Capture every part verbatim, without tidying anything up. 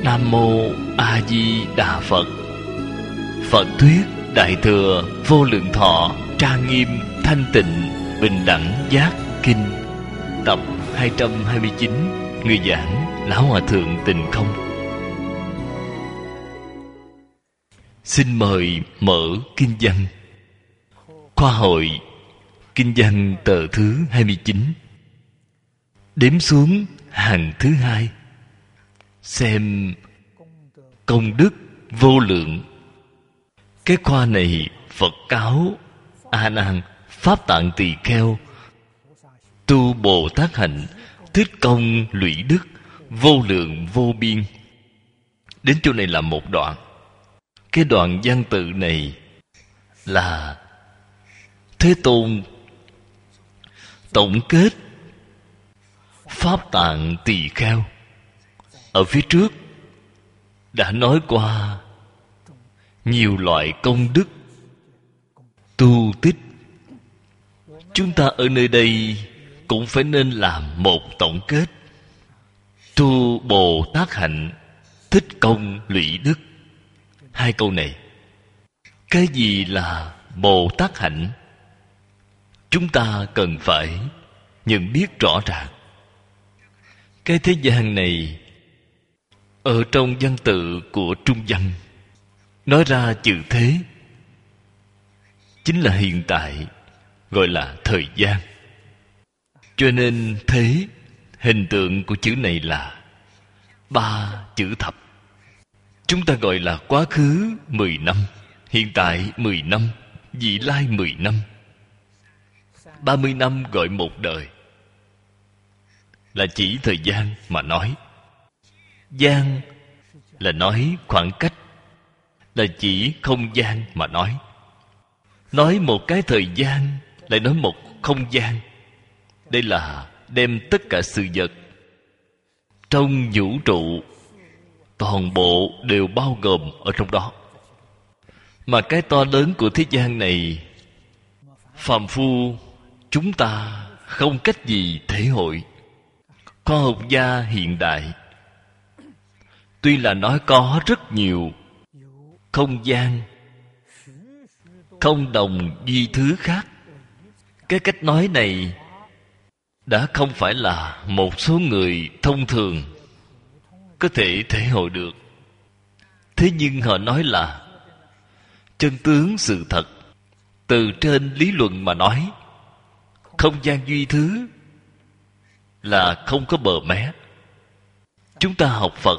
Nam Mô A Di Đà Phật. Phật thuyết Đại thừa Vô Lượng Thọ Trang Nghiêm Thanh Tịnh Bình Đẳng Giác Kinh, tập hai trăm hai mươi chín. Người giảng Lão Hòa Thượng Tịnh Không. Xin mời mở kinh văn. Khoa hội kinh văn tờ thứ hai mươi chín. Đếm xuống hàng thứ hai. Xem công đức vô lượng. Cái khoa này Phật cáo A Nan Pháp Tạng Tỳ Kheo tu Bồ Tát hạnh, thích công lũy đức, vô lượng vô biên. Đến chỗ này là một đoạn. Cái đoạn văn tự này là Thế Tôn tổng kết Pháp Tạng Tỳ Kheo. Ở phía trước đã nói qua nhiều loại công đức tu tích. Chúng ta ở nơi đây cũng phải nên làm một tổng kết. Tu Bồ Tát hạnh, thích công lũy đức. Hai câu này, cái gì là Bồ Tát hạnh? Chúng ta cần phải nhận biết rõ ràng. Cái thế gian này, ở trong văn tự của Trung văn nói ra chữ thế chính là hiện tại, gọi là thời gian. Cho nên thế, hình tượng của chữ này là ba chữ thập. Chúng ta gọi là quá khứ mười năm, hiện tại mười năm, vị lai mười năm. Ba mươi năm gọi một đời, là chỉ thời gian mà nói. Gian là nói khoảng cách, là chỉ không gian mà nói. Nói một cái thời gian, lại nói một không gian. Đây là đem tất cả sự vật trong vũ trụ toàn bộ đều bao gồm ở trong đó. Mà cái to lớn của thế gian này, phàm phu chúng ta không cách gì thể hội. Khoa học gia hiện đại tuy là nói có rất nhiều không gian, không đồng duy thứ khác. Cái cách nói này đã không phải là một số người thông thường có thể thể hội được. Thế nhưng họ nói là chân tướng sự thật. Từ trên lý luận mà nói, không gian duy thứ là không có bờ mé. Chúng ta học Phật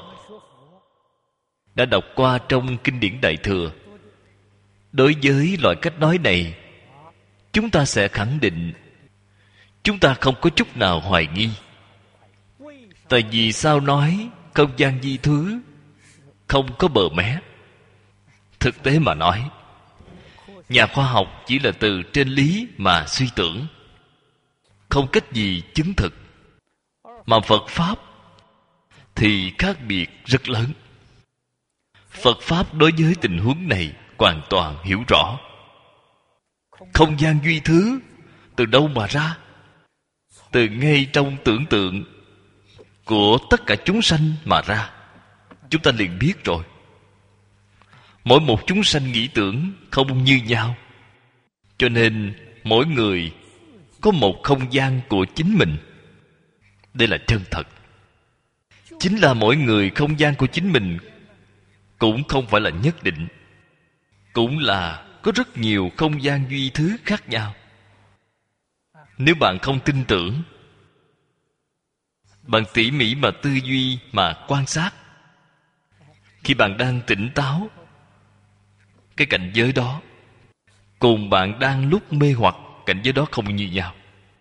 đã đọc qua trong kinh điển Đại Thừa. Đối với loại cách nói này, chúng ta sẽ khẳng định, chúng ta không có chút nào hoài nghi. Tại vì sao nói không gian di thứ không có bờ mé? Thực tế mà nói, nhà khoa học chỉ là từ trên lý mà suy tưởng, không cách gì chứng thực. Mà Phật Pháp thì khác biệt rất lớn. Phật Pháp đối với tình huống này hoàn toàn hiểu rõ. Không gian duy thứ từ đâu mà ra? Từ ngay trong tưởng tượng của tất cả chúng sanh mà ra. Chúng ta liền biết rồi. Mỗi một chúng sanh nghĩ tưởng không như nhau, cho nên mỗi người có một không gian của chính mình. Đây là chân thật. Chính là mỗi người không gian của chính mình cũng không phải là nhất định, cũng là có rất nhiều không gian duy thứ khác nhau. Nếu bạn không tin tưởng, bạn tỉ mỉ mà tư duy mà quan sát. Khi bạn đang tỉnh táo, cái cảnh giới đó cùng bạn đang lúc mê hoặc, cảnh giới đó không như nhau.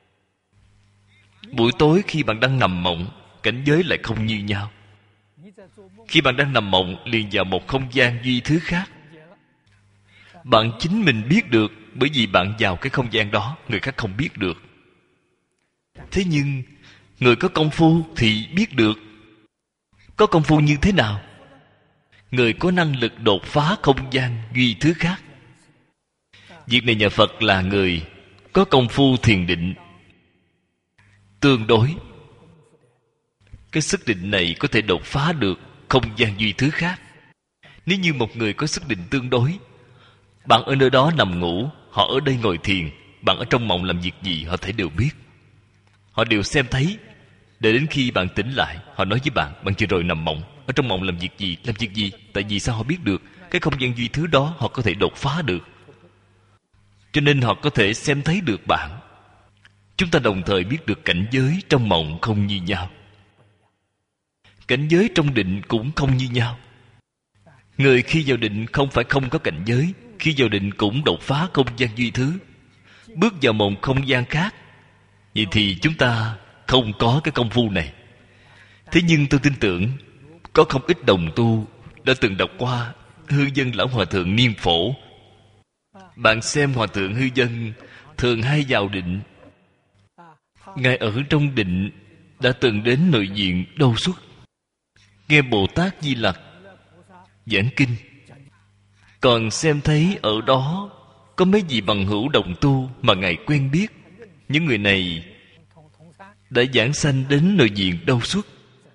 Buổi tối khi bạn đang nằm mộng, cảnh giới lại không như nhau. Khi bạn đang nằm mộng liền vào một không gian duy thứ khác. Bạn chính mình biết được, bởi vì bạn vào cái không gian đó, người khác không biết được. Thế nhưng người có công phu thì biết được. Có công phu như thế nào? Người có năng lực đột phá không gian duy thứ khác. Việc này nhà Phật là người có công phu thiền định tương đối. Cái sức định này có thể đột phá được không gian duy thứ khác. Nếu như một người có sức định tương đối, bạn ở nơi đó nằm ngủ, họ ở đây ngồi thiền, bạn ở trong mộng làm việc gì họ thấy đều biết. Họ đều xem thấy. Để đến khi bạn tỉnh lại, họ nói với bạn, bạn vừa rồi nằm mộng, ở trong mộng làm việc gì, làm việc gì. Tại vì sao họ biết được? Cái không gian duy thứ đó họ có thể đột phá được, cho nên họ có thể xem thấy được bạn. Chúng ta đồng thời biết được cảnh giới trong mộng không như nhau, cảnh giới trong định cũng không như nhau. Người khi vào định không phải không có cảnh giới, khi vào định cũng đột phá không gian duy thứ, bước vào một không gian khác. Vậy thì chúng ta không có cái công phu này. Thế nhưng tôi tin tưởng có không ít đồng tu đã từng đọc qua Hư Dân Lão Hòa Thượng Niêm Phổ. Bạn xem Hòa Thượng Hư Dân thường hay vào định. Ngài ở trong định đã từng đến nội viện Đâu Xuất, nghe Bồ Tát Di Lặc giảng kinh, còn xem thấy ở đó có mấy vị bằng hữu đồng tu mà Ngài quen biết. Những người này đã giảng sanh đến nội viện Đâu Xuất.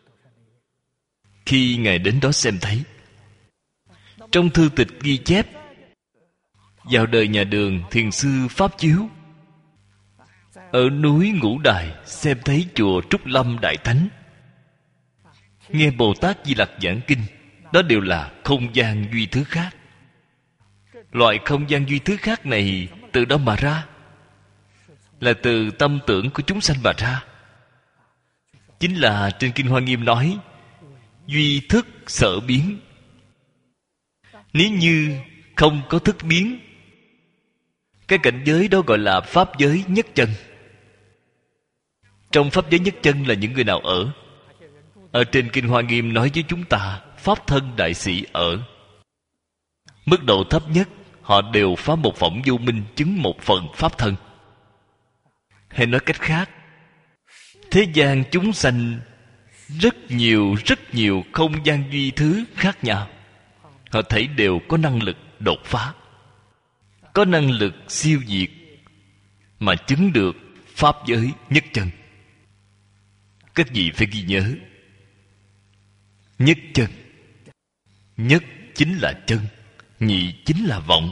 Khi Ngài đến đó xem thấy, trong thư tịch ghi chép, vào đời nhà Đường thiền sư Pháp Chiếu ở núi Ngũ Đài xem thấy chùa Trúc Lâm Đại Thánh, nghe Bồ Tát Di Lặc giảng kinh. Đó đều là không gian duy thứ khác. Loại không gian duy thứ khác này từ đâu mà ra? Là từ tâm tưởng của chúng sanh mà ra. Chính là trên Kinh Hoa Nghiêm nói duy thức sở biến. Nếu như không có thức biến, cái cảnh giới đó gọi là pháp giới nhất chân. Trong pháp giới nhất chân là những người nào ở? Ở trên Kinh Hoa Nghiêm nói với chúng ta, pháp thân đại sĩ ở. Mức độ thấp nhất, họ đều phá một phẩm vô minh, chứng một phần pháp thân. Hay nói cách khác, thế gian chúng sanh rất nhiều, rất nhiều không gian duy thứ khác nhau. Họ thấy đều có năng lực đột phá, có năng lực siêu diệt, mà chứng được pháp giới nhất chân. Các vị phải ghi nhớ, nhất chân. Nhất chính là chân, nhị chính là vọng,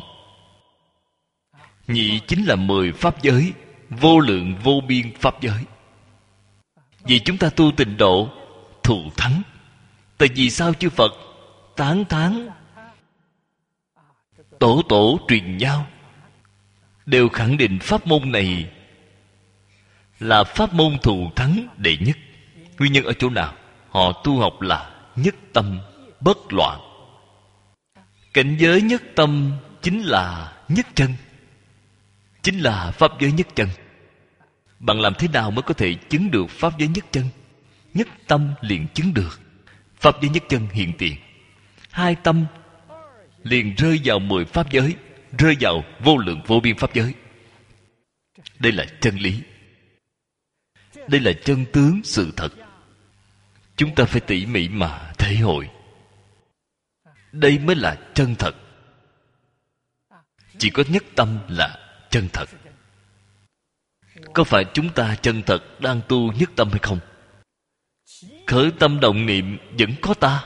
nhị chính là mười pháp giới, vô lượng vô biên pháp giới. Vì chúng ta tu tịnh độ thù thắng. Tại vì sao chư Phật tán thán, tổ tổ truyền nhau, đều khẳng định pháp môn này là pháp môn thù thắng đệ nhất. Nguyên nhân ở chỗ nào? Họ tu học là nhất tâm bất loạn. Cảnh giới nhất tâm chính là nhất chân, chính là pháp giới nhất chân. Bạn làm thế nào mới có thể chứng được pháp giới nhất chân? Nhất tâm liền chứng được pháp giới nhất chân hiện tiền. Hai tâm liền rơi vào mười pháp giới, rơi vào vô lượng vô biên pháp giới. Đây là chân lý, đây là chân tướng sự thật. Chúng ta phải tỉ mỉ mà thể hội. Đây mới là chân thật. Chỉ có nhất tâm là chân thật. Có phải chúng ta chân thật đang tu nhất tâm hay không? Khởi tâm động niệm vẫn có ta,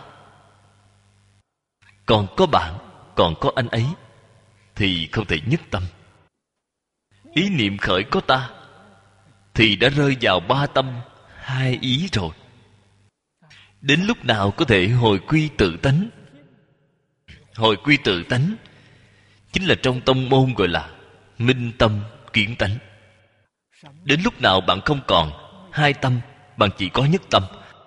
còn có bạn, còn có anh ấy, thì không thể nhất tâm. Ý niệm khởi có ta, thì đã rơi vào ba tâm hai ý rồi. Đến lúc nào có thể hồi quy tự tánh? Hồi quy tự tánh chính là trong tông môn gọi là minh tâm kiến tánh. Đến lúc nào bạn không còn hai tâm, bạn chỉ có nhất tâm,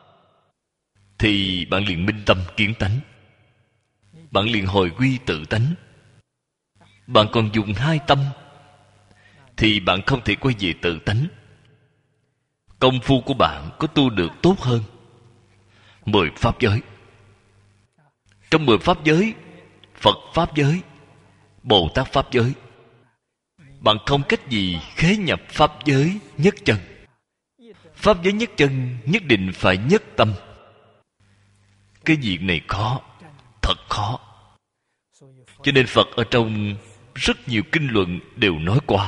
thì bạn liền minh tâm kiến tánh, bạn liền hồi quy tự tánh. Bạn còn dùng hai tâm, thì bạn không thể quay về tự tánh. Công phu của bạn có tu được tốt hơn mười pháp giới. Trong mười pháp giới, Phật pháp giới, Bồ Tát pháp giới, bạn không cách gì khế nhập pháp giới nhất chân. Pháp giới nhất chân nhất định phải nhất tâm. Cái việc này khó, thật khó. Cho nên Phật ở trong rất nhiều kinh luận đều nói qua,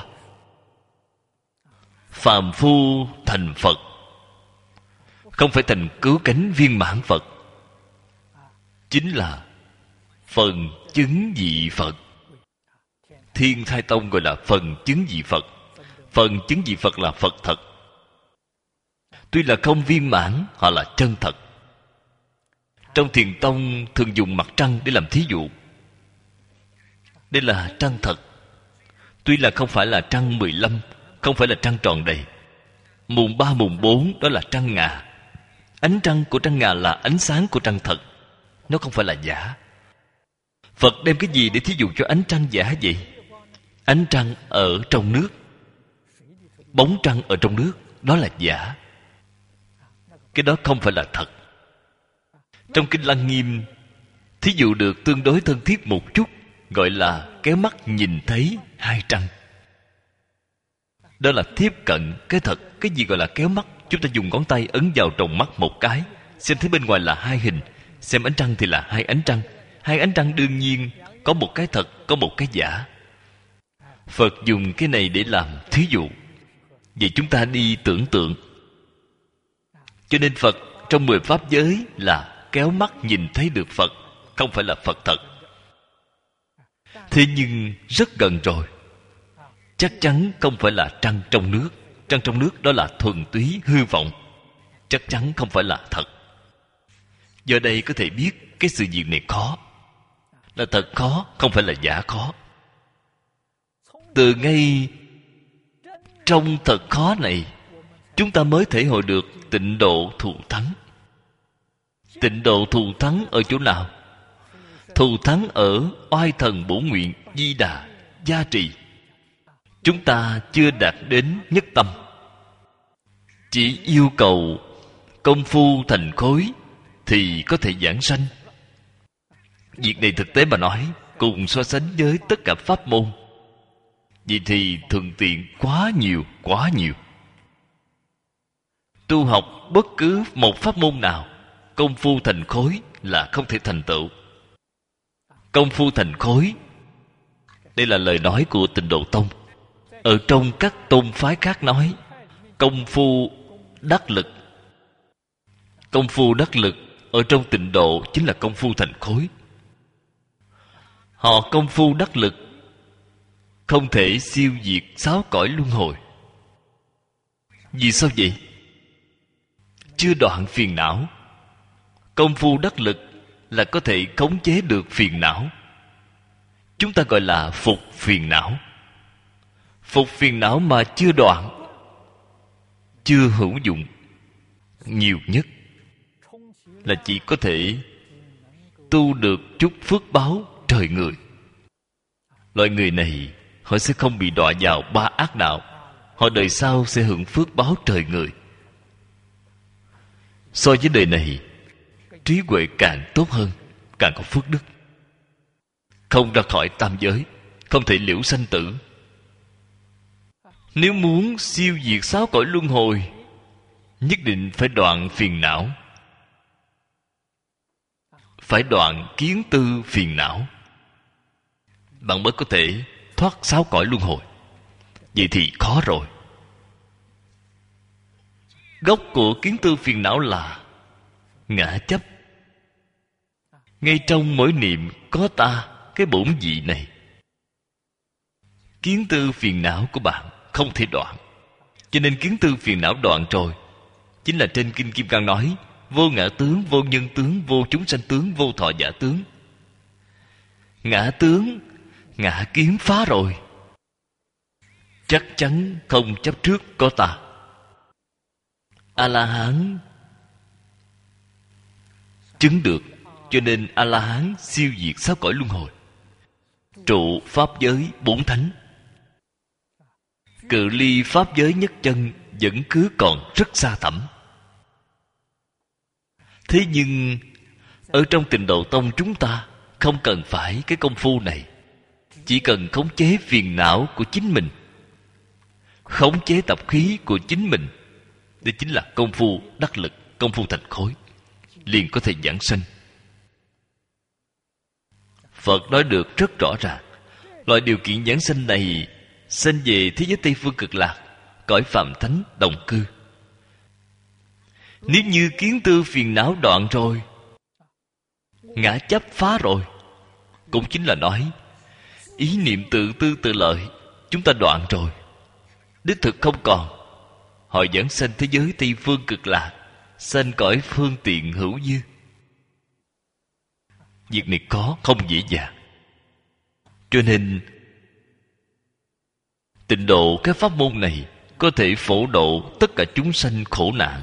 phàm phu thành Phật không phải thành cứu cánh viên mãn Phật. chính là phần chứng vị Phật. Thiên Thai Tông gọi là phần chứng vị Phật. Phần chứng vị Phật là Phật thật. Tuy là không viên mãn, họ là chân thật. Trong Thiền Tông thường dùng mặt trăng để làm thí dụ. Đây là trăng thật. Tuy là không phải là trăng mười lăm, không phải là trăng tròn đầy. Mùng ba, mùng bốn đó là trăng ngà. Ánh trăng của trăng ngà là ánh sáng của trăng thật. Nó không phải là giả. Phật đem cái gì để thí dụ cho ánh trăng giả vậy? Ánh trăng ở trong nước, bóng trăng ở trong nước, đó là giả. Cái đó không phải là thật. Trong Kinh Lăng Nghiêm, thí dụ được tương đối thân thiết một chút, gọi là kéo mắt nhìn thấy hai trăng. Đó là tiếp cận cái thật. Cái gì gọi là kéo mắt? Chúng ta dùng ngón tay ấn vào tròng mắt một cái, xem thấy bên ngoài là hai hình. Xem ánh trăng thì là hai ánh trăng. Hai ánh trăng đương nhiên có một cái thật, có một cái giả. Phật dùng cái này để làm thí dụ. Vậy chúng ta đi tưởng tượng. Cho nên Phật trong mười pháp giới là kéo mắt nhìn thấy được Phật, không phải là Phật thật. Thế nhưng rất gần rồi. Chắc chắn không phải là trăng trong nước. Trăng trong nước đó là thuần túy hư vọng, chắc chắn không phải là thật. Do đây có thể biết cái sự việc này khó, là thật khó, không phải là giả khó. Từ ngay trong thật khó này, chúng ta mới thể hội được tịnh độ thù thắng. Tịnh độ thù thắng ở chỗ nào? Thù thắng ở oai thần bổ nguyện di đà gia trì. Chúng ta chưa đạt đến nhất tâm, chỉ yêu cầu công phu thành khối thì có thể giảng sanh. Việc này thực tế mà nói, cùng so sánh với tất cả pháp môn, vậy thì thuận tiện quá nhiều, quá nhiều. Tu học bất cứ một pháp môn nào, công phu thành khối là không thể thành tựu. Công phu thành khối, đây là lời nói của Tịnh Độ Tông. Ở trong các tôn phái khác nói công phu đắc lực. Công phu đắc lực ở trong Tịnh Độ chính là công phu thành khối. Họ công phu đắc lực không thể siêu diệt sáu cõi luân hồi. Vì sao vậy? Chưa đoạn phiền não. Công phu đắc lực là có thể khống chế được phiền não. Chúng ta gọi là phục phiền não. Phục phiền não mà chưa đoạn, chưa hữu dụng. Nhiều nhất là chỉ có thể tu được chút phước báo trời người. Loại người này họ sẽ không bị đọa vào ba ác đạo. Họ đời sau sẽ hưởng phước báo trời người. So với đời này, trí huệ càng tốt hơn, càng có phước đức. Không ra khỏi tam giới, không thể liễu sanh tử. Nếu muốn siêu diệt sáu cõi luân hồi, nhất định phải đoạn phiền não, phải đoạn kiến tư phiền não, bạn mới có thể thoát sáu cõi luân hồi. Vậy thì khó rồi. Gốc của kiến tư phiền não là ngã chấp. Ngay trong mỗi niệm có ta, cái bổn vị này. Kiến tư phiền não của bạn không thể đoạn. Cho nên kiến tư phiền não đoạn rồi, chính là trên Kinh Kim Cang nói vô ngã tướng, vô nhân tướng, vô chúng sanh tướng, vô thọ giả tướng. Ngã tướng, ngã kiến phá rồi, chắc chắn không chấp trước có ta. A-la-hán chứng được, cho nên A-la-hán siêu diệt sáu cõi luân hồi, trụ pháp giới bốn thánh. Cự ly pháp giới nhất chân vẫn cứ còn rất xa thẳm. Thế nhưng ở trong Tịnh Độ Tông chúng ta không cần phải cái công phu này. Chỉ cần khống chế phiền não của chính mình, khống chế tập khí của chính mình, đây chính là công phu đắc lực, công phu thành khối, liền có thể giảng sanh. Phật nói được rất rõ ràng. Loại điều kiện giảng sanh này sanh về thế giới Tây Phương Cực Lạc, cõi phàm thánh đồng cư. Nếu như kiến tư phiền não đoạn rồi, ngã chấp phá rồi. Cũng chính là nói ý niệm tự tư tự lợi chúng ta đoạn rồi, đích thực không còn. Họ dẫn sanh thế giới Tây Phương Cực Lạc, sanh cõi phương tiện hữu dư. Việc này có không dễ dàng. Cho nên tịnh độ cái pháp môn này có thể phổ độ tất cả chúng sanh khổ nạn.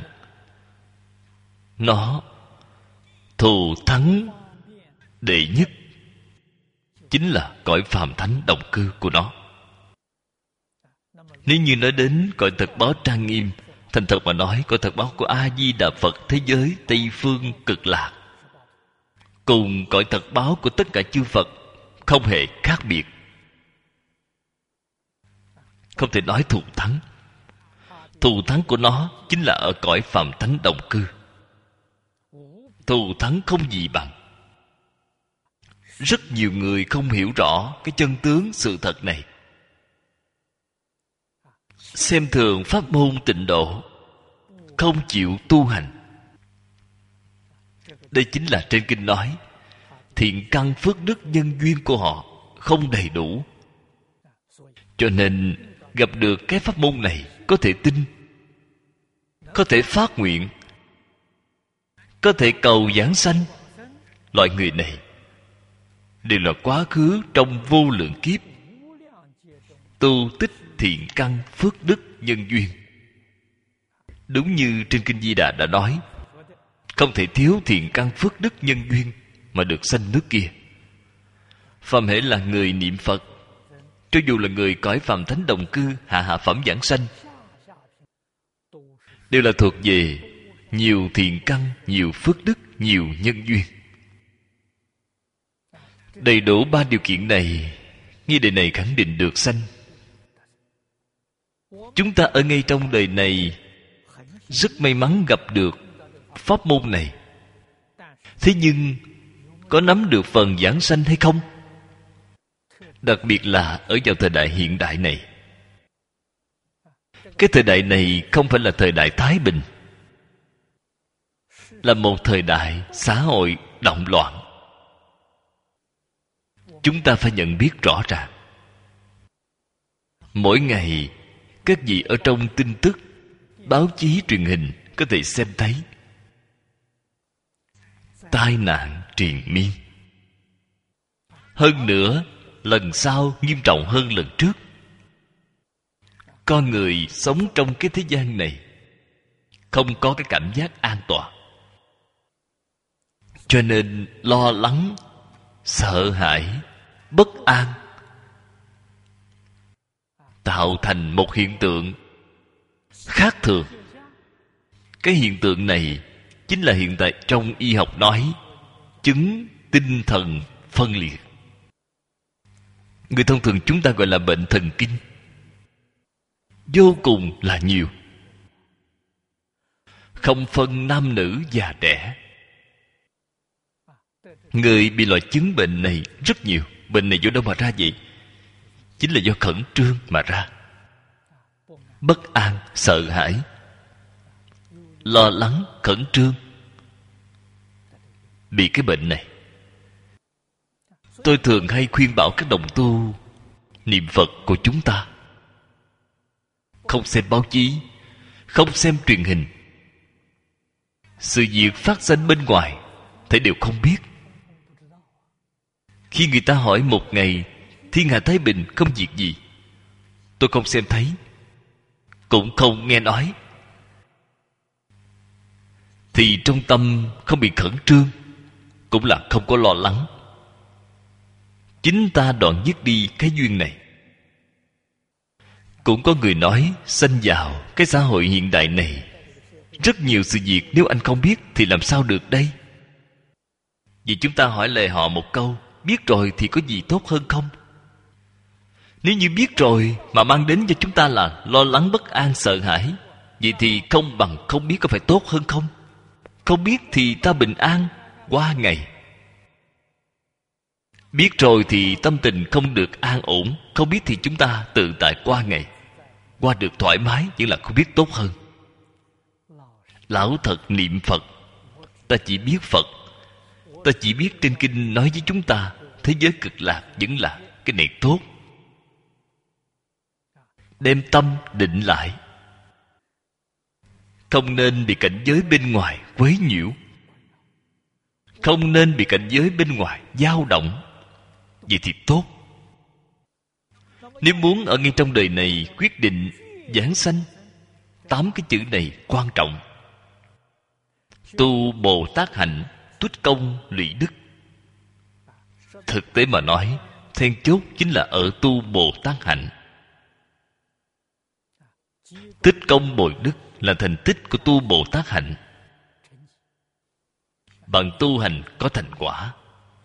Nó thù thắng đệ nhất chính là cõi phàm thánh đồng cư của nó. Nếu như nói đến cõi thật báo trang nghiêm, thành thật mà nói, cõi thật báo của A Di Đà Phật thế giới Tây Phương Cực Lạc cùng cõi thật báo của tất cả chư Phật không hề khác biệt. Không thể nói thù thắng. Thù thắng của nó chính là ở cõi phàm thánh đồng cư. Thù thắng không gì bằng. Rất nhiều người không hiểu rõ cái chân tướng sự thật này, xem thường pháp môn tịnh độ, không chịu tu hành. Đây chính là trên kinh nói thiện căn phước đức nhân duyên của họ không đầy đủ. Cho nên gặp được cái pháp môn này có thể tin, có thể phát nguyện, có thể cầu giảng sanh. Loại người này đều là quá khứ trong vô lượng kiếp tu tích thiện căn phước đức nhân duyên. Đúng như trên kinh Di Đà đã nói, không thể thiếu thiện căn phước đức nhân duyên mà được sanh nước kia. Phàm hễ là người niệm Phật, cho dù là người cõi phàm thánh đồng cư hạ hạ phẩm giảng sanh, đều là thuộc về nhiều thiện căn, nhiều phước đức, nhiều nhân duyên. Đầy đủ ba điều kiện này, ngay đời này khẳng định được sanh. Chúng ta ở ngay trong đời này rất may mắn gặp được pháp môn này. Thế nhưng có nắm được phần giảng sanh hay không? Đặc biệt là ở vào thời đại hiện đại này. Cái thời đại này không phải là thời đại thái bình, là một thời đại xã hội động loạn. Chúng ta phải nhận biết rõ ràng. Mỗi ngày các vị ở trong tin tức, báo chí, truyền hình có thể xem thấy tai nạn triền miên. Hơn nữa, lần sau nghiêm trọng hơn lần trước. Con người sống trong cái thế gian này không có cái cảm giác an toàn, cho nên lo lắng, sợ hãi, bất an, tạo thành một hiện tượng khác thường. Cái hiện tượng này chính là hiện tại trong y học nói chứng tinh thần phân liệt. Người thông thường chúng ta gọi là bệnh thần kinh. Vô cùng là nhiều, không phân nam nữ già trẻ. Người bị loại chứng bệnh này rất nhiều. Bệnh này do đâu mà ra vậy? Chính là do khẩn trương mà ra. Bất an, sợ hãi, lo lắng, khẩn trương, bị cái bệnh này. Tôi thường hay khuyên bảo các đồng tu niệm Phật của chúng ta không xem báo chí, không xem truyền hình. Sự việc phát sinh bên ngoài thảy đều không biết. Khi người ta hỏi một ngày thiên hạ thái bình không việc gì, tôi không xem thấy, cũng không nghe nói, thì trong tâm không bị khẩn trương, cũng là không có lo lắng. Chính ta đoạn dứt đi cái duyên này. Cũng có người nói sanh vào cái xã hội hiện đại này, rất nhiều sự việc nếu anh không biết thì làm sao được đây? Vì chúng ta hỏi lời họ một câu, biết rồi thì có gì tốt hơn không? Nếu như biết rồi mà mang đến cho chúng ta là lo lắng, bất an, sợ hãi, vậy thì không bằng không biết có phải tốt hơn không? Không biết thì ta bình an qua ngày. Biết rồi thì tâm tình không được an ổn. Không biết thì chúng ta tự tại qua ngày, qua được thoải mái, vẫn là không biết tốt hơn. Lão thật niệm Phật, ta chỉ biết Phật, Ta chỉ biết trên kinh nói với chúng ta thế giới cực lạc vẫn là cái này tốt. Đem tâm định lại, không nên bị cảnh giới bên ngoài quấy nhiễu, không nên bị cảnh giới bên ngoài dao động. Vậy thì tốt. Nếu muốn ở ngay trong đời này quyết định giảng sanh, tám cái chữ này quan trọng. Tu Bồ Tát hạnh, tuất công lụy đức. Thực tế mà nói, then chốt chính là ở tu Bồ Tát hạnh. Tích công bồi đức là thành tích của tu Bồ Tát hạnh. Bằng tu hành có thành quả.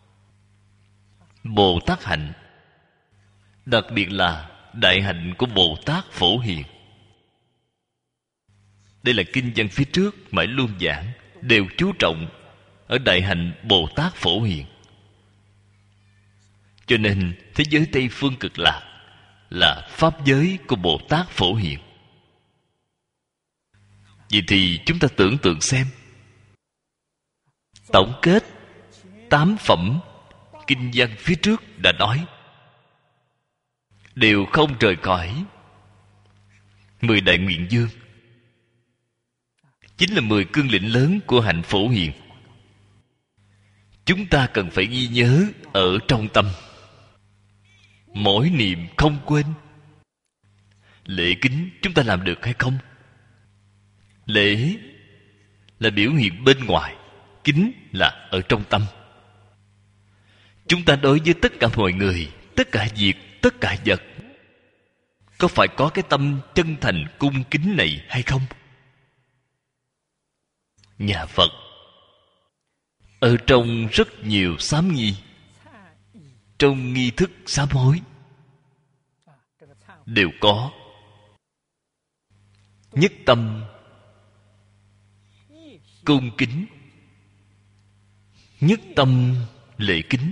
Bồ Tát hạnh, đặc biệt là đại hạnh của Bồ Tát Phổ Hiền. Đây là kinh văn phía trước mãi luôn giảng, đều chú trọng ở đại hạnh Bồ Tát Phổ Hiền. Cho nên thế giới Tây Phương Cực Lạc là pháp giới của Bồ Tát Phổ Hiền. Vậy thì chúng ta tưởng tượng xem, tổng kết tám phẩm kinh văn phía trước đã nói, đều không rời khỏi mười đại nguyện dương, chính là mười cương lĩnh lớn của hạnh Phổ Hiền. Chúng ta cần phải ghi nhớ ở trong tâm, mỗi niệm không quên. Lễ kính chúng ta làm được hay không? Lễ là biểu hiện bên ngoài, kính là ở trong tâm. Chúng ta đối với tất cả mọi người, tất cả việc, tất cả vật, có phải có cái tâm chân thành cung kính này hay không? Nhà Phật ở trong rất nhiều sám nghi, trong nghi thức sám hối đều có nhất tâm cung kính, nhất tâm lễ kính.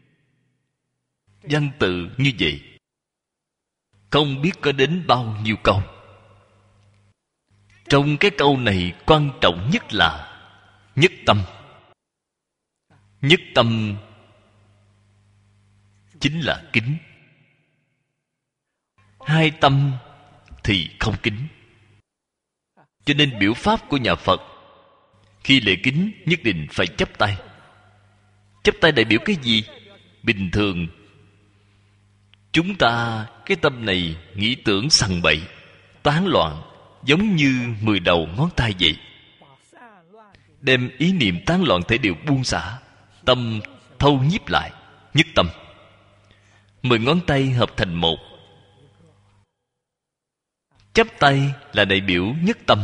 Văn tự như vậy không biết có đến bao nhiêu câu. Trong cái câu này quan trọng nhất là nhất tâm. Nhất tâm chính là kính. Hai tâm thì không kính. Cho nên biểu pháp của nhà Phật, khi lễ kính nhất định phải chắp tay. Chắp tay đại biểu cái gì? Bình thường chúng ta cái tâm này nghĩ tưởng sằng bậy, tán loạn, giống như mười đầu ngón tay vậy. Đem ý niệm tán loạn thể đều buông xả, tâm thâu nhiếp lại, nhất tâm. Mười ngón tay hợp thành một. Chắp tay là đại biểu nhất tâm,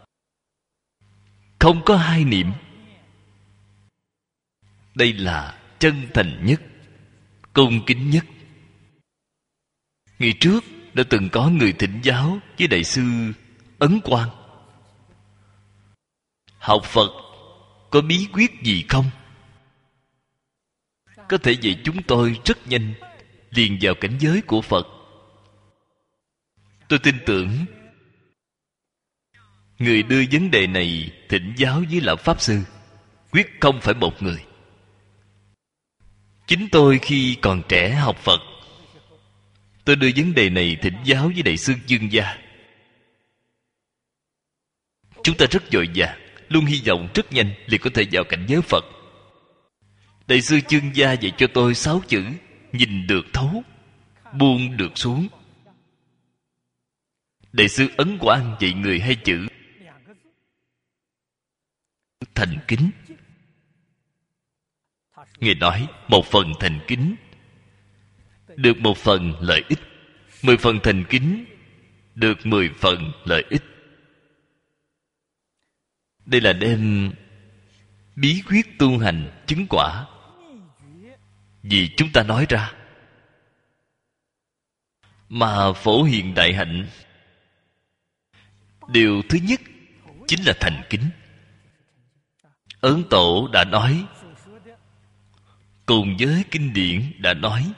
không có hai niệm. Đây là chân thành nhất, cung kính nhất. Ngày trước đã từng có người thỉnh giáo với đại sư Ấn Quang. Học Phật có bí quyết gì không? Có thể dạy chúng tôi rất nhanh liền vào cảnh giới của Phật. Tôi tin tưởng người đưa vấn đề này thỉnh giáo với lão Pháp Sư quyết không phải một người. Chính tôi khi còn trẻ học Phật, tôi đưa vấn đề này thỉnh giáo với đại sư Dương Gia. Chúng ta rất vội vàng, luôn hy vọng rất nhanh liền có thể vào cảnh giới Phật. Đại sư Dương Gia dạy cho tôi sáu chữ: nhìn được thấu, buông được xuống. Đại sư Ấn Quang dạy người hai chữ: thành kính. Ngài nói một phần thành kính được một phần lợi ích, mười phần thành kính được mười phần lợi ích. Đây là đem bí quyết tu hành chứng quả vì chúng ta nói ra. Mà Phổ Hiền đại hạnh, điều thứ nhất chính là thành kính. Ấn Tổ đã nói, cùng với kinh điển đã nói,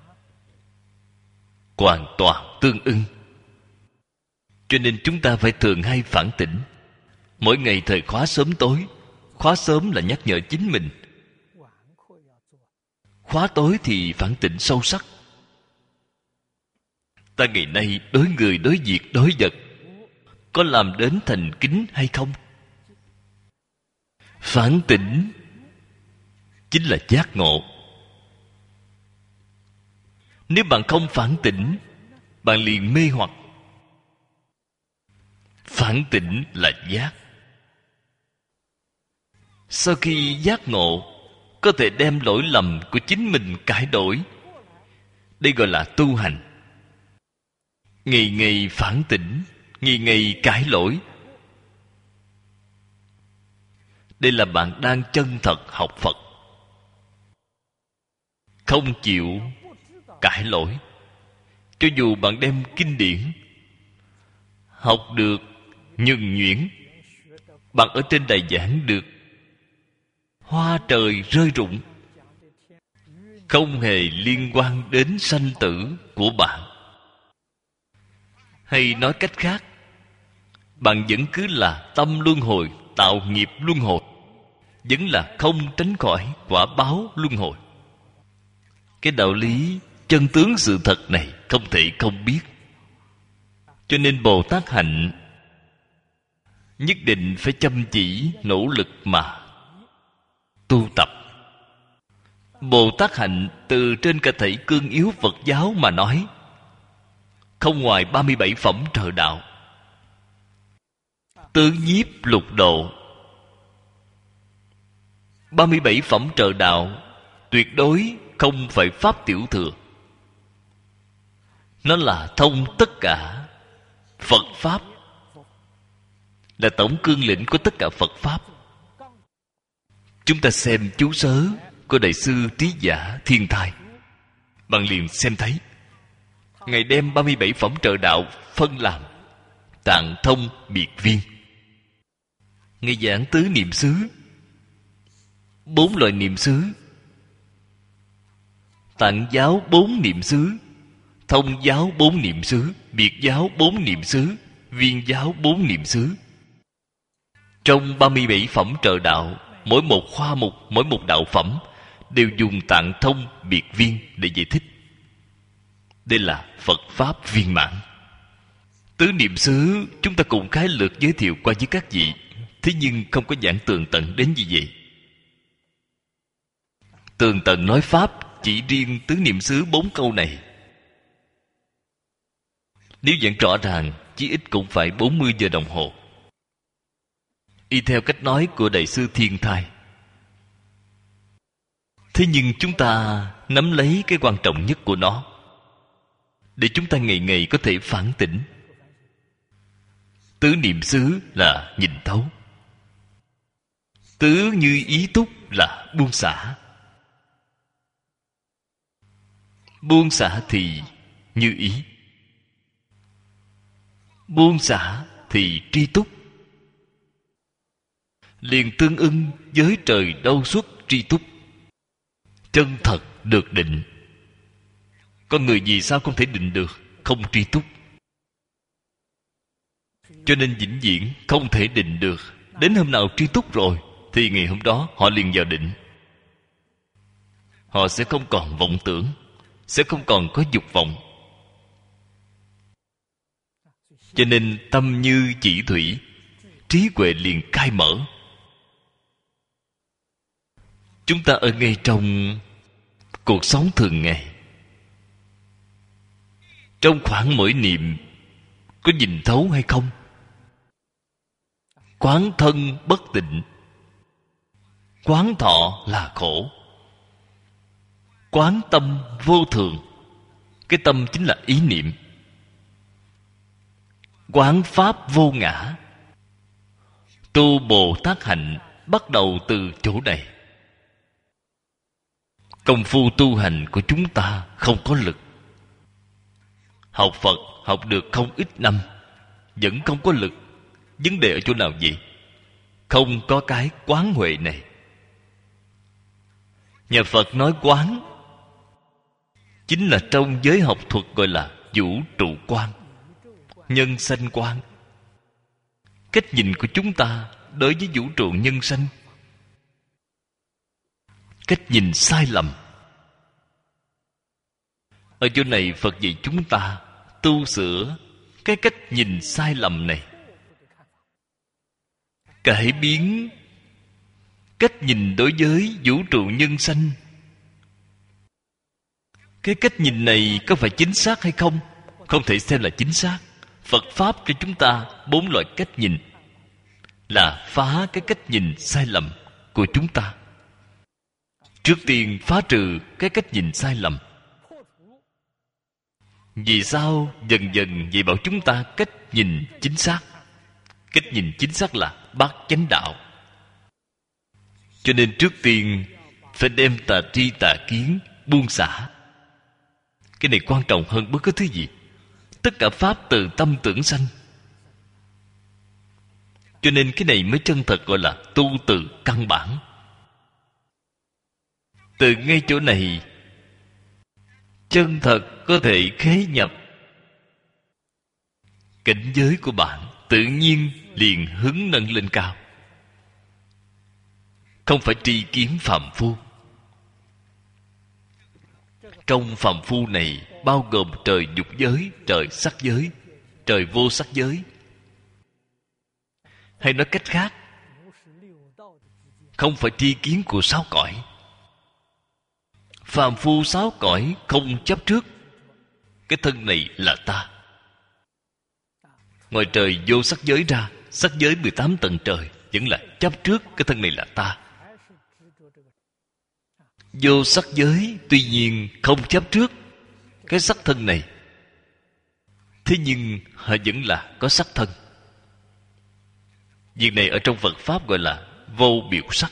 hoàn toàn tương ưng. Cho nên chúng ta phải thường hay phản tỉnh. Mỗi ngày thời khóa sớm tối, khóa sớm là nhắc nhở chính mình, khóa tối thì phản tỉnh sâu sắc. Ta ngày nay đối người, đối việc, đối vật có làm đến thành kính hay không? Phản tỉnh chính là giác ngộ. Nếu bạn không phản tỉnh, bạn liền mê hoặc. Phản tỉnh là giác. Sau khi giác ngộ, có thể đem lỗi lầm của chính mình cải đổi. Đây gọi là tu hành. Ngày ngày phản tỉnh, ngày ngày cải lỗi. Đây là bạn đang chân thật học Phật. Không chịu cải lỗi. Cho dù bạn đem kinh điển học được nhuần nhuyễn, bạn ở trên đài giảng được hoa trời rơi rụng, không hề liên quan đến sanh tử của bạn. Hay nói cách khác, bạn vẫn cứ là tâm luân hồi, tạo nghiệp luân hồi, vẫn là không tránh khỏi quả báo luân hồi. Cái đạo lý chân tướng sự thật này không thể không biết. Cho nên Bồ Tát hạnh nhất định phải chăm chỉ nỗ lực mà tu tập. Bồ Tát hạnh từ trên cả thảy cương yếu Phật giáo mà nói, không ngoài ba mươi bảy phẩm trợ đạo. Tứ nhiếp lục độ, ba mươi bảy phẩm trợ đạo tuyệt đối không phải pháp tiểu thừa. Nó là thông tất cả Phật Pháp, là tổng cương lĩnh của tất cả Phật Pháp. Chúng ta xem chú sớ của Đại sư Trí Giả Thiên Thai, bạn liền xem thấy Ngài đem ba mươi bảy phẩm trợ đạo phân làm tạng thông biệt viên. Ngài giảng tứ niệm xứ, bốn loại niệm xứ: tạng giáo bốn niệm xứ, thông giáo bốn niệm xứ, biệt giáo bốn niệm xứ, viên giáo bốn niệm xứ. Trong ba mươi bảy phẩm trợ đạo, mỗi một khoa mục, mỗi một đạo phẩm đều dùng tạng thông biệt viên để giải thích. Đây là Phật Pháp viên mãn. Tứ niệm xứ chúng ta cũng khái lược giới thiệu qua với các vị, thế nhưng không có giảng tường tận đến như vậy. Tường tận nói Pháp chỉ riêng tứ niệm xứ bốn câu này, nếu giảng rõ ràng, chí ít cũng phải bốn mươi giờ đồng hồ. Y theo cách nói của Đại sư Thiên Thai. Thế nhưng chúng ta nắm lấy cái quan trọng nhất của nó, để chúng ta ngày ngày có thể phản tỉnh. Tứ niệm xứ là nhìn thấu. Tứ như ý túc là buông xả. Buông xả thì như ý, buông xả thì tri túc, liền tương ưng với trời đâu xuất tri túc. Chân thật được định. Con người vì sao không thể định được? Không tri túc. Cho nên vĩnh viễn không thể định được. Đến hôm nào tri túc rồi thì ngày hôm đó họ liền vào định. Họ sẽ không còn vọng tưởng, sẽ không còn có dục vọng. Cho nên tâm như chỉ thủy, trí huệ liền khai mở. Chúng ta ở ngay trong cuộc sống thường ngày, trong khoảng mỗi niệm có nhìn thấu hay không? Quán thân bất tịnh, quán thọ là khổ, quán tâm vô thường. Cái tâm chính là ý niệm. Quán pháp vô ngã. Tu Bồ Tát hạnh bắt đầu từ chỗ này. Công phu tu hành của chúng ta không có lực. Học Phật học được không ít năm, vẫn không có lực. Vấn đề ở chỗ nào vậy? Không có cái quán huệ này. Nhà Phật nói quán, chính là trong giới học thuật gọi là vũ trụ quan, nhân sanh quan. Cách nhìn của chúng ta đối với vũ trụ nhân sanh, cách nhìn sai lầm. Ở chỗ này Phật dạy chúng ta tu sửa cái cách nhìn sai lầm này, cải biến cách nhìn đối với vũ trụ nhân sanh. Cái cách nhìn này có phải chính xác hay không? Không thể xem là chính xác. Phật Pháp cho chúng ta bốn loại cách nhìn, là phá cái cách nhìn sai lầm của chúng ta. Trước tiên phá trừ cái cách nhìn sai lầm. Vì sao dần dần dạy bảo chúng ta cách nhìn chính xác? Cách nhìn chính xác là bát chánh đạo. Cho nên trước tiên phải đem tà tri tà kiến buông xả. Cái này quan trọng hơn bất cứ thứ gì. Tất cả pháp từ tâm tưởng sanh. Cho nên cái này mới chân thật gọi là tu từ căn bản. Từ ngay chỗ này chân thật có thể khế nhập, cảnh giới của bạn tự nhiên liền hứng nâng lên cao. Không phải tri kiến phàm phu. Trong phàm phu này bao gồm trời dục giới, trời sắc giới, trời vô sắc giới. Hay nói cách khác, không phải tri kiến của sáu cõi. Phàm phu sáu cõi không chấp trước cái thân này là ta. Ngoài trời vô sắc giới ra, sắc giới mười tám tầng trời vẫn là chấp trước cái thân này là ta. Vô sắc giới tuy nhiên không chấp trước cái sắc thân này, thế nhưng họ vẫn là có sắc thân. Việc này ở trong Phật Pháp gọi là vô biểu sắc.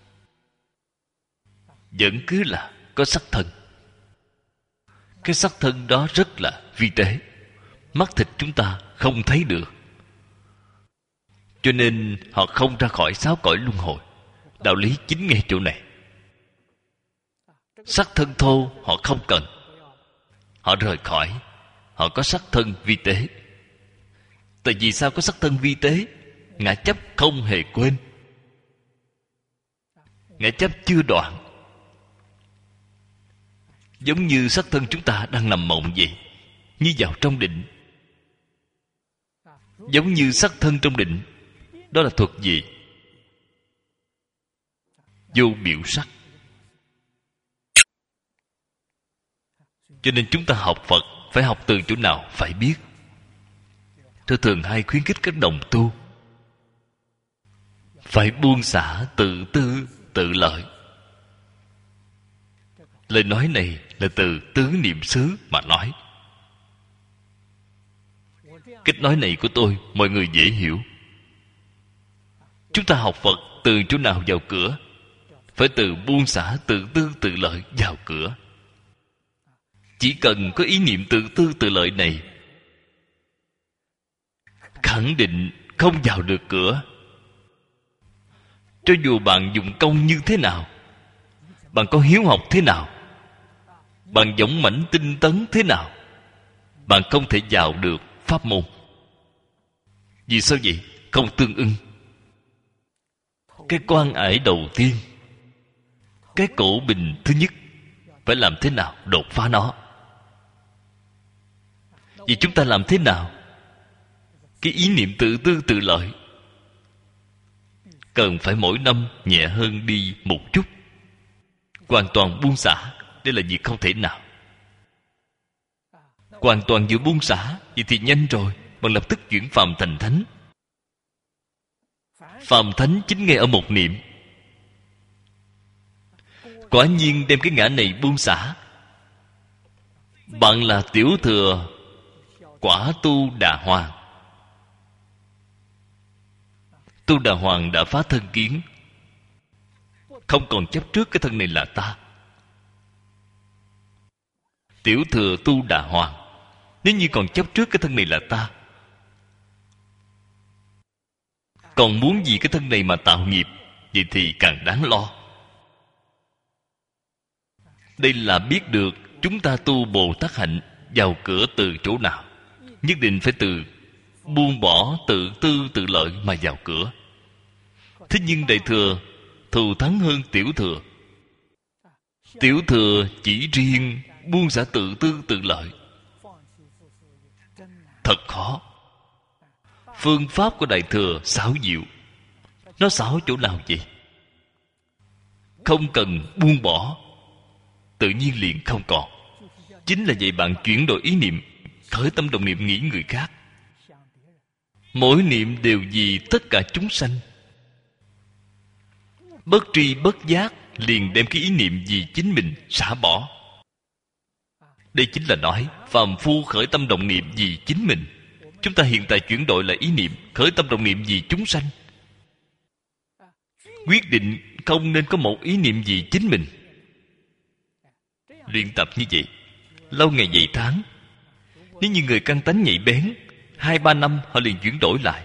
Vẫn cứ là có sắc thân. Cái sắc thân đó rất là vi tế, mắt thịt chúng ta không thấy được. Cho nên họ không ra khỏi sáu cõi luân hồi. Đạo lý chính ngay chỗ này. Sắc thân thô họ không cần, họ rời khỏi. Họ có sắc thân vi tế. Tại vì sao có sắc thân vi tế? Ngã chấp không hề quên. Ngã chấp chưa đoạn. Giống như sắc thân chúng ta đang nằm mộng vậy, như vào trong định. Giống như sắc thân trong định. Đó là thuộc gì? Vô biểu sắc. Cho nên chúng ta học Phật phải học từ chỗ nào phải biết. Tôi thường hay khuyến khích các đồng tu phải buông xả tự tư tự lợi. Lời nói này là từ tứ niệm xứ mà nói. Cách nói này của tôi mọi người dễ hiểu. Chúng ta học Phật từ chỗ nào vào cửa? Phải từ buông xả tự tư tự lợi vào cửa. Chỉ cần có ý niệm tự tư tự lợi này, khẳng định không vào được cửa. Cho dù bạn dùng công như thế nào, bạn có hiếu học thế nào, bạn dũng mãnh tinh tấn thế nào, bạn không thể vào được pháp môn. Vì sao vậy? Không tương ưng. Cái quan ải đầu tiên, cái cổ bình thứ nhất, phải làm thế nào đột phá nó? Vì chúng ta làm thế nào? Cái ý niệm tự tư tự lợi cần phải mỗi năm nhẹ hơn đi một chút. Hoàn toàn buông xả, đây là việc không thể nào. Hoàn toàn vừa buông xả, vậy thì nhanh rồi, bạn lập tức chuyển phàm thành thánh. Phàm thánh chính ngay ở một niệm. Quả nhiên đem cái ngã này buông xả, bạn là tiểu thừa quả tu đà hoàng. Tu đà hoàng đã phá thân kiến, không còn chấp trước cái thân này là ta. Tiểu thừa tu đà hoàng, nếu như còn chấp trước cái thân này là ta, còn muốn vì cái thân này mà tạo nghiệp, vậy thì càng đáng lo. Đây là biết được chúng ta tu Bồ Tát hạnh vào cửa từ chỗ nào. Nhất định phải từ buông bỏ tự tư tự lợi mà vào cửa. Thế nhưng đại thừa thù thắng hơn tiểu thừa. Tiểu thừa chỉ riêng buông xả tự tư tự lợi thật khó. Phương pháp của Đại Thừa xảo diệu. Nó xảo chỗ nào vậy? Không cần buông bỏ, tự nhiên liền không còn. Chính là vậy, bạn chuyển đổi ý niệm, khởi tâm động niệm nghĩ người khác. Mỗi niệm đều vì tất cả chúng sanh. Bất tri bất giác liền đem cái ý niệm vì chính mình xả bỏ. Đây chính là nói phàm phu khởi tâm động niệm vì chính mình. Chúng ta hiện tại chuyển đổi lại ý niệm, khởi tâm động niệm vì chúng sanh. Quyết định không nên có một ý niệm vì chính mình. Luyện tập như vậy, lâu ngày vậy tháng. Nếu như người căn tánh nhạy bén, hai ba năm họ liền chuyển đổi lại.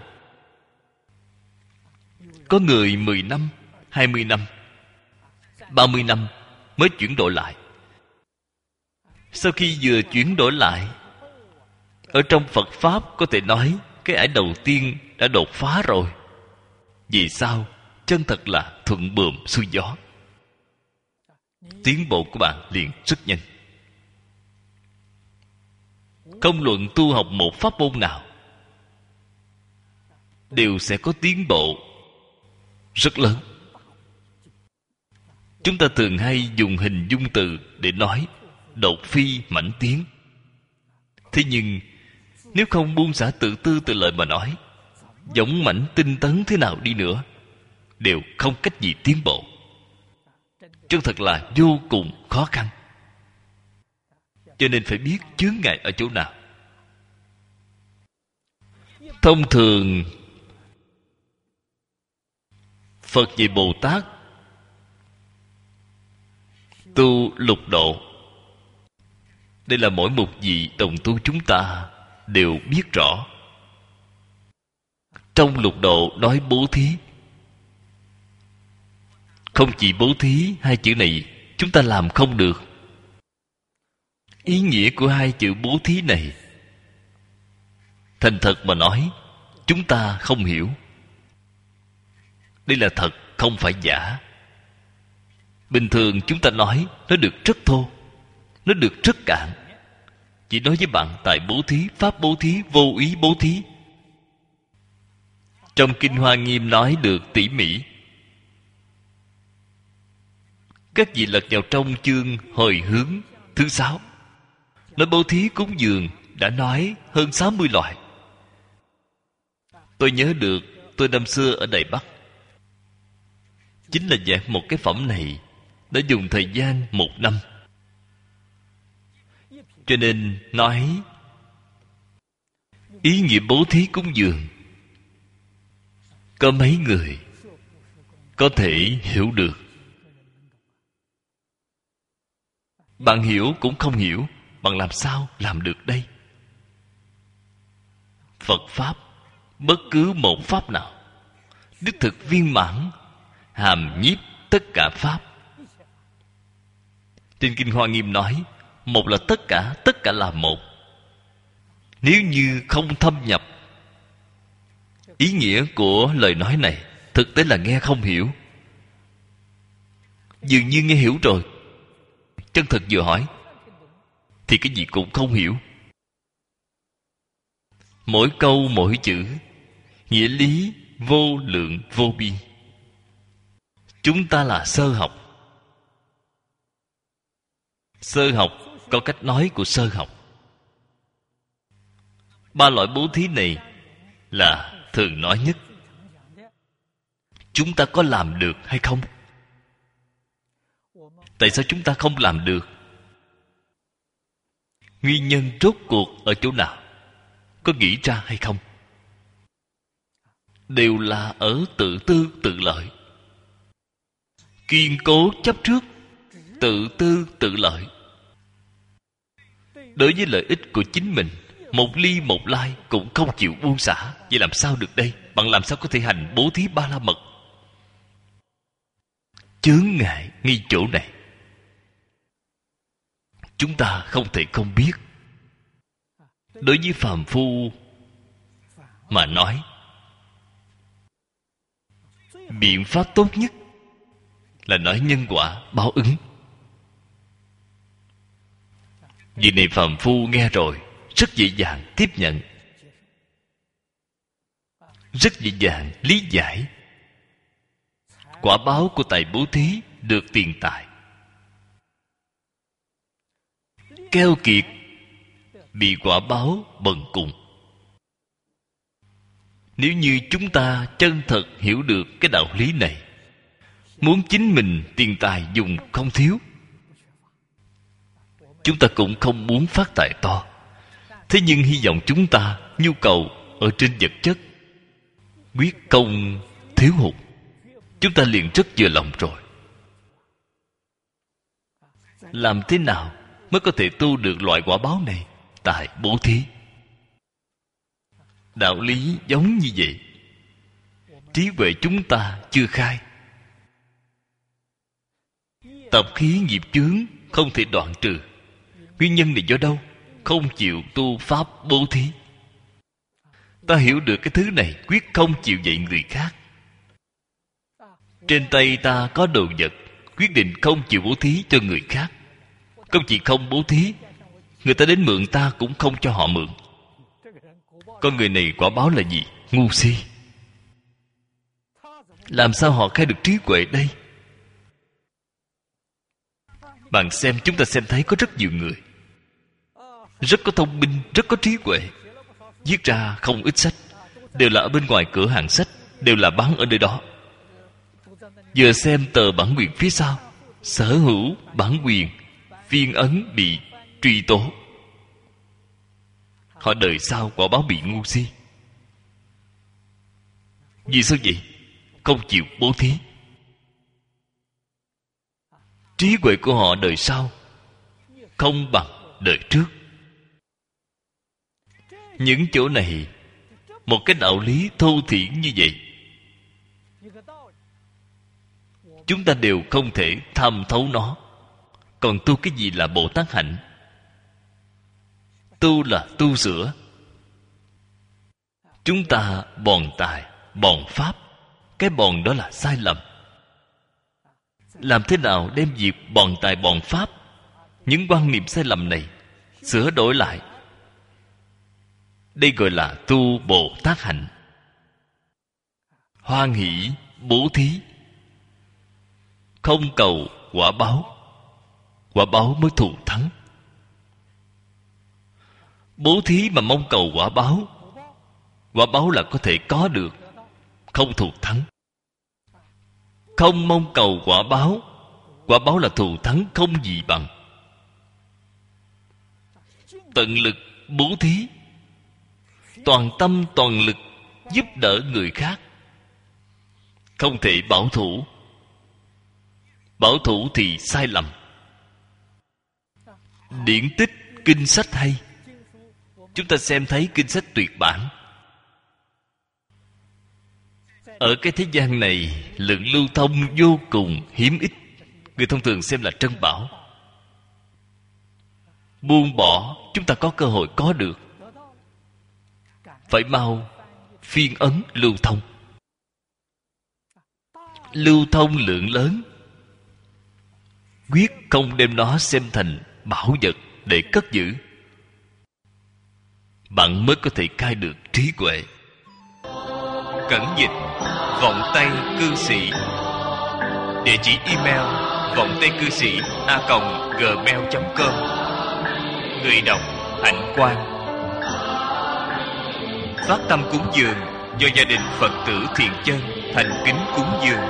Có người mười năm, hai mươi năm, ba mươi năm mới chuyển đổi lại. Sau khi vừa chuyển đổi lại, ở trong Phật Pháp có thể nói cái ải đầu tiên đã đột phá rồi. Vì sao? Chân thật là thuận buồm xuôi gió. Tiến bộ của bạn liền rất nhanh. Không luận tu học một pháp môn nào, đều sẽ có tiến bộ rất lớn. Chúng ta thường hay dùng hình dung từ để nói đột phi mãnh tiến. Thế nhưng nếu không buông xả tự tư tự lợi mà nói, dũng mãnh tinh tấn thế nào đi nữa, đều không cách gì tiến bộ. Chân thật là vô cùng khó khăn. Cho nên phải biết chướng ngại ở chỗ nào. Thông thường Phật dạy Bồ Tát tu lục độ. Đây là mỗi một vị đồng tu chúng ta đều biết rõ. Trong lục độ nói bố thí. Không chỉ bố thí, hai chữ này chúng ta làm không được. Ý nghĩa của hai chữ bố thí này, thành thật mà nói, chúng ta không hiểu. Đây là thật, không phải giả. Bình thường chúng ta nói, nó được rất thô, nó được rất cạn. Chỉ nói với bạn tại bố thí, pháp bố thí, vô ý bố thí. Trong Kinh Hoa Nghiêm nói được tỉ mỉ. Các vị lật vào trong chương hồi hướng thứ sáu, nói bố thí cúng dường đã nói hơn sáu mươi loại. Tôi nhớ được tôi năm xưa ở Đài Bắc, chính là giảng một cái phẩm này đã dùng thời gian một năm. Cho nên nói ý nghĩa bố thí cúng dường, có mấy người có thể hiểu được. Bạn hiểu cũng không hiểu, bạn làm sao làm được đây? Phật Pháp, bất cứ một Pháp nào, đích thực viên mãn, hàm nhiếp tất cả Pháp. Trên Kinh Hoa Nghiêm nói, một là tất cả, tất cả là một. Nếu như không thâm nhập ý nghĩa của lời nói này, thực tế là nghe không hiểu. Dường như nghe hiểu rồi, chân thật vừa hỏi thì cái gì cũng không hiểu. Mỗi câu mỗi chữ nghĩa lý vô lượng vô biên. Chúng ta là sơ học. Sơ học có cách nói của sơ học. Ba loại bố thí này là thường nói nhất. Chúng ta có làm được hay không? Tại sao chúng ta không làm được? Nguyên nhân rốt cuộc ở chỗ nào? Có nghĩ ra hay không? Đều là ở tự tư tự lợi. Kiên cố chấp trước, tự tư tự lợi. Đối với lợi ích của chính mình, một ly một lai cũng không chịu buông xả. Vậy làm sao được đây? Bạn làm sao có thể hành bố thí ba la mật? Chướng ngại ngay chỗ này. Chúng ta không thể không biết. Đối với phàm phu mà nói, biện pháp tốt nhất là nói nhân quả báo ứng. Vị này phàm phu nghe rồi rất dễ dàng tiếp nhận, rất dễ dàng lý giải. Quả báo của tài bố thí được tiền tài. Keo kiệt bị quả báo bần cùng. Nếu như chúng ta chân thật hiểu được cái đạo lý này, muốn chính mình tiền tài dùng không thiếu, chúng ta cũng không muốn phát tài to. Thế nhưng hy vọng chúng ta nhu cầu ở trên vật chất quyết không thiếu hụt, chúng ta liền rất vừa lòng rồi. Làm thế nào mới có thể tu được loại quả báo này? Tại bố thí. Đạo lý giống như vậy. Trí huệ chúng ta chưa khai. Tập khí nghiệp chướng không thể đoạn trừ. Nguyên nhân này do đâu? Không chịu tu pháp bố thí. Ta hiểu được cái thứ này, quyết không chịu dạy người khác. Trên tay ta có đồ vật, quyết định không chịu bố thí cho người khác. Không chỉ không bố thí, người ta đến mượn ta cũng không cho họ mượn. Con người này quả báo là gì? Ngu si. Làm sao họ khai được trí huệ đây? Bạn xem, chúng ta xem thấy có rất nhiều người rất có thông minh, rất có trí huệ, viết ra không ít sách, đều là ở bên ngoài cửa hàng sách, đều là bán ở nơi đó. Vừa xem tờ bản quyền phía sau, sở hữu bản quyền, phiên ấn bị truy tố. Họ đời sau quả báo bị ngu si. Vì sao vậy? Không chịu bố thí. Trí huệ của họ đời sau không bằng đời trước. Những chỗ này, một cái đạo lý thô thiển như vậy, chúng ta đều không thể tham thấu nó. Còn tu cái gì là Bồ Tát hạnh? Tu là tu sửa. Chúng ta bòn tài, bòn pháp. Cái bòn đó là sai lầm. Làm thế nào đem việc bòn tài bòn pháp, những quan niệm sai lầm này sửa đổi lại? Đây gọi là tu Bồ Tát hạnh. Hoan hỷ bố thí, không cầu quả báo. Quả báo mới thù thắng. Bố thí mà mong cầu quả báo, quả báo là có thể có được, không thù thắng. Không mong cầu quả báo, quả báo là thù thắng không gì bằng. Tận lực bố thí, toàn tâm toàn lực giúp đỡ người khác, không thể bảo thủ. Bảo thủ thì sai lầm. Điển tích kinh sách hay, chúng ta xem thấy kinh sách tuyệt bản. Ở cái thế gian này, lượng lưu thông vô cùng hiếm ít. Người thông thường xem là trân bảo. Buông bỏ, chúng ta có cơ hội có được, phải mau phiên ấn lưu thông. Lưu thông lượng lớn, quyết không đem nó xem thành bảo vật để cất giữ. Bạn mới có thể khai được trí huệ. Cẩn dịch vọng tây cư sĩ. Địa chỉ email vọng tây cư sĩ a còng gmail chấm com. Người đọc Hạnh Quang. Phát tâm cúng dường do gia đình Phật tử Thiện Chân thành kính cúng dường.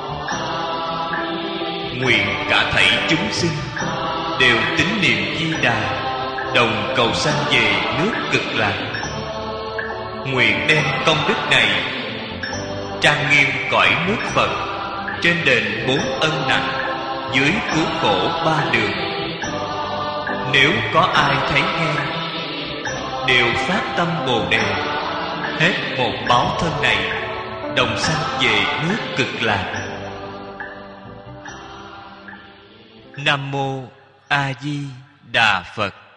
Nguyện cả thảy chúng sinh đều tín niệm Di Đà, đồng cầu sanh về nước Cực Lạc. Nguyện đem công đức này trang nghiêm cõi nước Phật, trên đền bốn ân nặng, dưới cứu khổ ba đường. Nếu có ai thấy nghe, đều phát tâm Bồ Đề, hết một báo thân này, đồng sanh về nước Cực Lạc. Nam mô A Di Đà Phật.